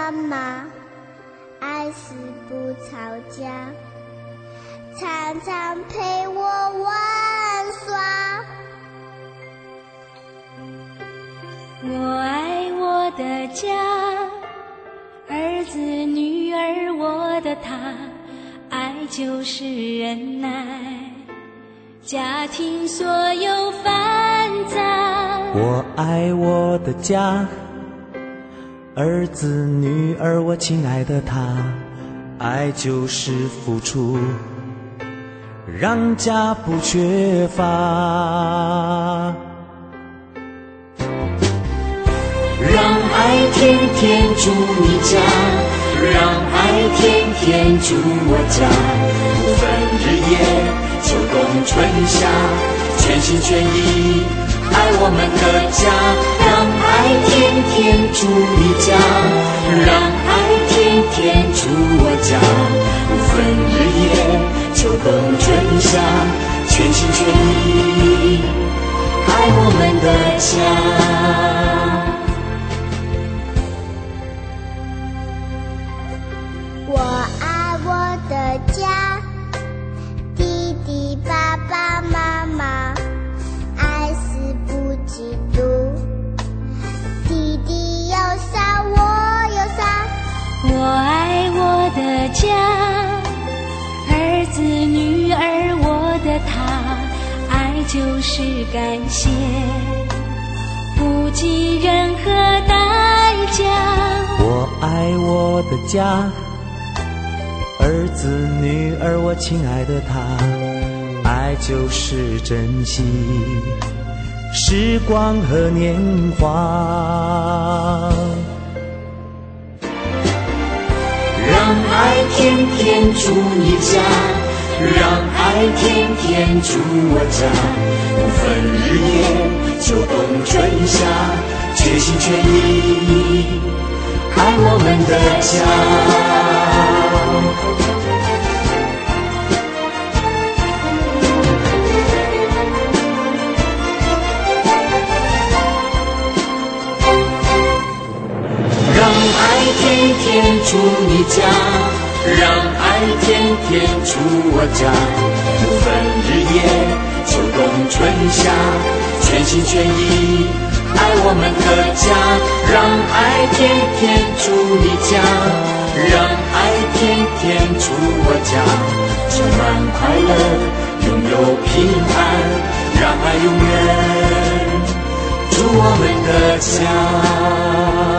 妈妈，爱是不吵架，常常陪我玩耍。 我爱我的家，儿子女儿我的他，爱就是忍耐，家庭所有烦躁。 我爱我的家，儿子女儿我亲爱的他，爱就是付出，让家不缺乏。 让爱天天住你家，让爱天天住我家，不分日夜秋冬春夏，全心全意爱我们的家。让爱天天住你家，让爱天天住我家，不分日夜秋冬春夏，全心全意爱我们的家。 我爱我的家，弟弟爸爸妈妈，爱是不嫉妒，弟弟有啥我有啥。 我爱我的家，儿子女儿我的他，爱就是感谢，不计任何代价。 我爱我的家，儿子女儿我亲爱的他，爱就是珍惜时光和年华。 让爱天天住你家，让爱天天住我家，不分日夜秋冬春夏，全心全意爱我们的家。让爱天天住你家，让爱天天住我家，不分日夜秋冬春夏，全心全意爱我们的家。让爱天天住你家，让爱天天住我家，充满快乐，拥有平安，让爱永远住我们的家。